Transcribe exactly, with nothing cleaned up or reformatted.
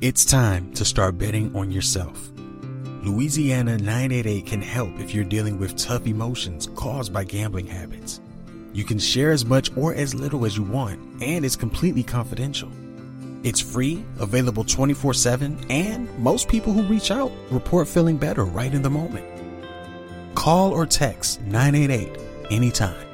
It's time to start betting on yourself. Louisiana nine eight eight can help if you're dealing with tough emotions caused by gambling habits. You can share as much or as little as you want, and it's completely confidential. It's free, available twenty-four seven, and most people who reach out report feeling better right in the moment. Call or text nine eight eight anytime.